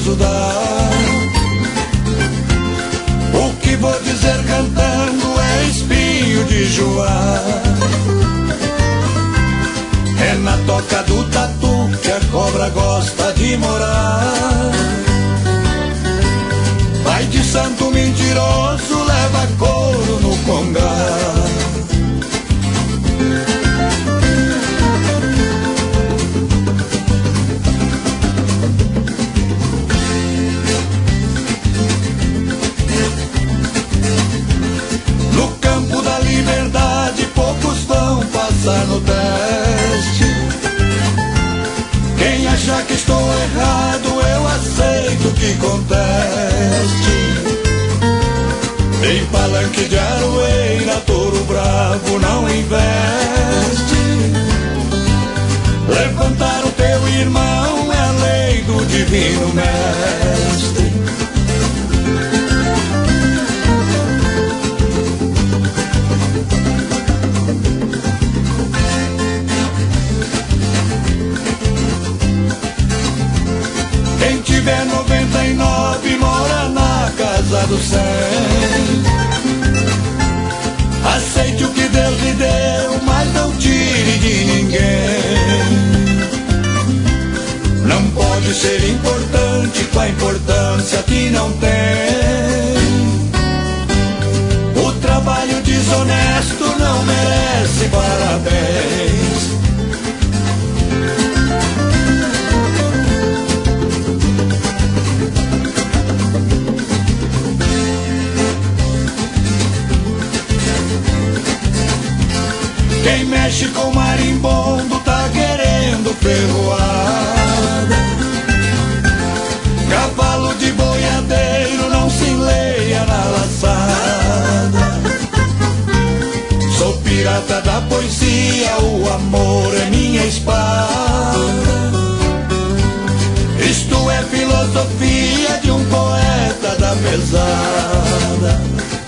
posso dar. O que vou dizer cantando é espinho de joá. É na toca do tatu que a cobra gosta de morar. Pai de santo mentiroso leva couro no congá. No campo da liberdade poucos vão passar no teste. Quem achar que estou errado eu aceito que conteste. Em palanque de aroeira touro bravo não investe. Levantar o teu irmão é lei do divino mestre. Quem tiver 99 mora na casa do 100. Aceite o que Deus lhe deu, mas não tire de ninguém. Não pode ser importante com a importância que não tem. O trabalho desonesto não merece parabéns. Quem mexe com marimbondo tá querendo ferroada. Cavalo de boiadeiro não se enleia na laçada. Sou pirata da poesia, o amor é minha espada. Isto é filosofia de um poeta da pesada.